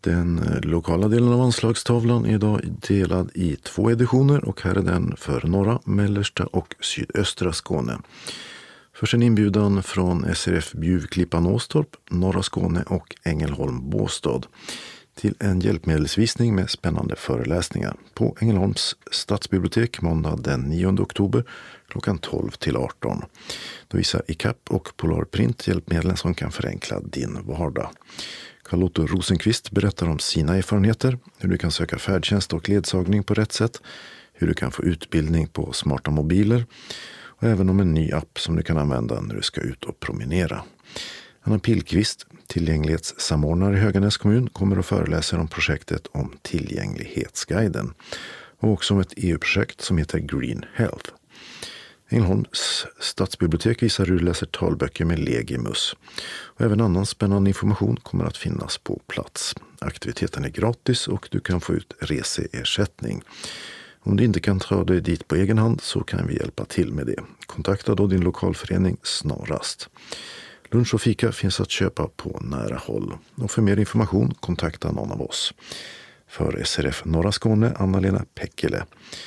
Den lokala delen av anslagstavlan är idag delad i 2 editioner och här är den för norra, mellersta och sydöstra Skåne. Först en inbjudan från SRF Bjuvklippan-Åstorp, norra Skåne och Ängelholm-Båstad till en hjälpmedelsvisning med spännande föreläsningar på Ängelholms stadsbibliotek måndag den 9 oktober klockan 12 till 18. Då visar ICAP och Polarprint hjälpmedlen som kan förenkla din vardag. Carl-Otto Rosenqvist berättar om sina erfarenheter, hur du kan söka färdtjänst och ledsagning på rätt sätt, hur du kan få utbildning på smarta mobiler och även om en ny app som du kan använda när du ska ut och promenera. Anna Pilqvist, tillgänglighetssamordnare i Höganäs kommun, kommer att föreläsa om projektet om tillgänglighetsguiden och också om ett EU-projekt som heter Green Health. Ängelholms stadsbibliotek visar hur du läser talböcker med Legimus. Och även annan spännande information kommer att finnas på plats. Aktiviteten är gratis och du kan få ut reseersättning. Om du inte kan ta dig dit på egen hand så kan vi hjälpa till med det. Kontakta då din lokalförening snarast. Lunch och fika finns att köpa på nära håll. Och för mer information kontakta någon av oss. För SRF Norra Skåne, Anna-Lena Pekkele.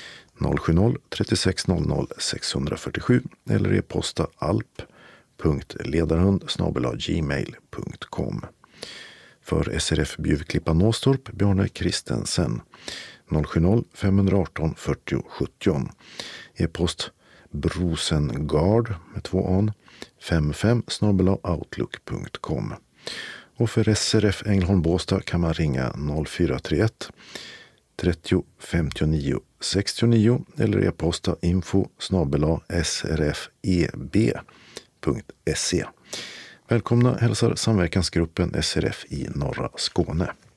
070-3600 647 eller e-posta alp.ledarhund@gmail.com. För SRF Bjuvklippan-Åstorp, Bjarne Kristensen. 070-518 40 70. E-post brosengard med 2 an 55@outlook.com. Och för SRF Ängelholm-Båstad kan man ringa 0431 30 59 69 eller e-posta info@srfeb.se. Välkomna hälsar samverkansgruppen SRF i norra Skåne.